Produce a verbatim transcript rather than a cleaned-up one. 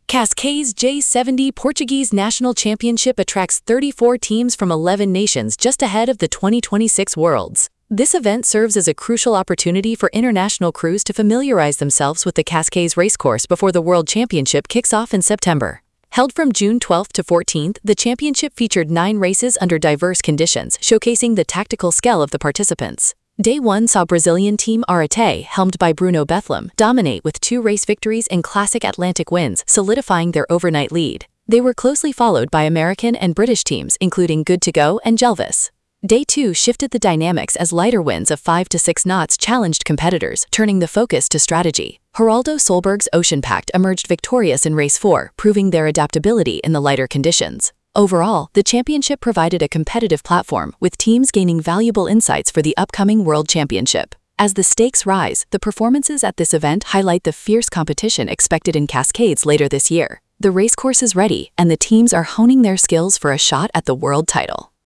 Cascais J seventy Portuguese National Championship attracts thirty-four teams from eleven nations just ahead of the twenty twenty-six Worlds. This event serves as a crucial opportunity for international crews to familiarize themselves with the Cascais racecourse before the World Championship kicks off in September. Held from June twelfth to fourteenth, the championship featured nine races under diverse conditions, showcasing the tactical skill of the participants. Day one saw Brazilian team Arete, helmed by Bruno Bethlehem, dominate with two race victories and classic Atlantic wins, solidifying their overnight lead. They were closely followed by American and British teams, including Good to Go and Jelvis. Day two shifted the dynamics as lighter winds of five to six knots challenged competitors, turning the focus to strategy. Geraldo Solberg's Ocean Pact emerged victorious in race four, proving their adaptability in the lighter conditions. Overall, the championship provided a competitive platform, with teams gaining valuable insights for the upcoming World Championship. As the stakes rise, the performances at this event highlight the fierce competition expected in Cascades later this year. The racecourse is ready, and the teams are honing their skills for a shot at the world title.